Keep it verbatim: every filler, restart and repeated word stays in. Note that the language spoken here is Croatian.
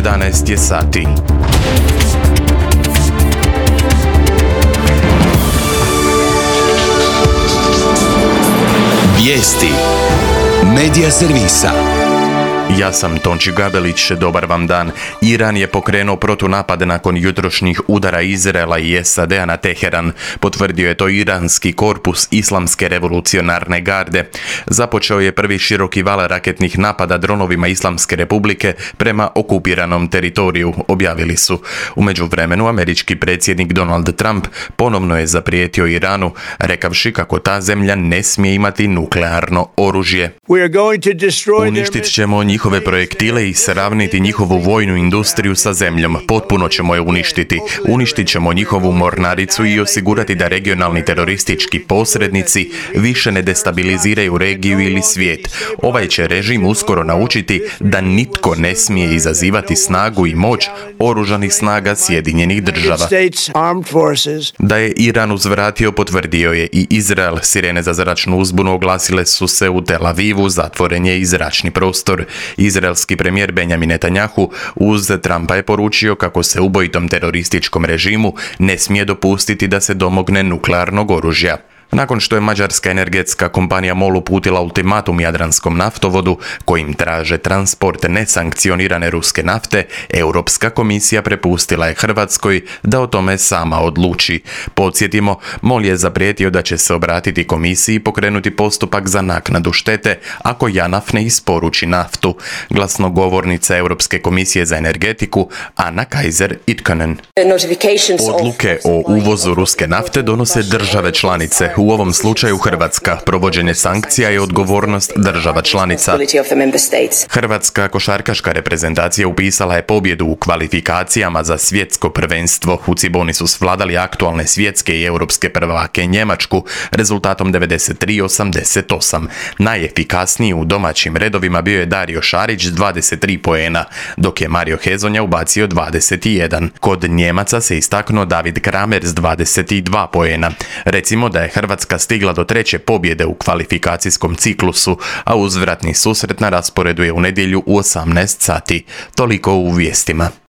jedanaest je sati. Vijesti Medija servisa. Ja sam Tonči Gabelić, dobar vam dan. Iran je pokrenuo protunapad nakon jutrošnjih udara Izraela i S A D-a na Teheran. Potvrdio je to iranski korpus Islamske revolucionarne garde. Započeo je prvi široki val raketnih napada dronovima Islamske republike prema okupiranom teritoriju, objavili su. U međuvremenu američki predsjednik Donald Trump ponovno je zaprijetio Iranu, rekavši kako ta zemlja ne smije imati nuklearno oružje. Uništit ćemo njihove projektile i sravniti njihovu vojnu industriju sa zemljom. Potpuno ćemo je uništiti. Uništit ćemo njihovu mornaricu i osigurati da regionalni teroristički posrednici više ne destabiliziraju regiju ili svijet. Ovaj će režim uskoro naučiti da nitko ne smije izazivati snagu i moć oružanih snaga Sjedinjenih država. Da je Iran uzvratio, potvrdio je i Izrael. Sirene za zračnu uzbunu oglasile su se u Tel Avivu, zatvoren je i zračni prostor. Izraelski premijer Benjamin Netanjahu uz Trumpa je poručio kako se ubojitom terorističkom režimu ne smije dopustiti da se domogne nuklearnog oružja. Nakon što je mađarska energetska kompanija MOL uputila ultimatum Jadranskom naftovodu kojim traže transport nesankcionirane ruske nafte, Europska komisija prepustila je Hrvatskoj da o tome sama odluči. Podsjetimo, MOL je zaprijetio da će se obratiti komisiji i pokrenuti postupak za naknadu štete ako JANAF ne isporuči naftu. Glasnogovornica Europske komisije za energetiku Anna Kaiser Itkonen. Odluke o uvozu ruske nafte donose države članice. U ovom slučaju Hrvatska. Provođenje sankcija je odgovornost država članica. Hrvatska košarkaška reprezentacija upisala je pobjedu u kvalifikacijama za svjetsko prvenstvo. U Ciboni su svladali aktualne svjetske i europske prvake Njemačku rezultatom devedeset tri osamdeset osam. Najefikasniji u domaćim redovima bio je Dario Šarić s dvadeset tri poena, dok je Mario Hezonja ubacio dvadeset jedan. Kod Njemaca se istaknuo David Kramer s dvadeset dva poena. Recimo da je Hrvatska stigla do treće pobjede u kvalifikacijskom ciklusu, a uzvratni susret na rasporedu je u nedjelju u osamnaest sati. Toliko u vijestima.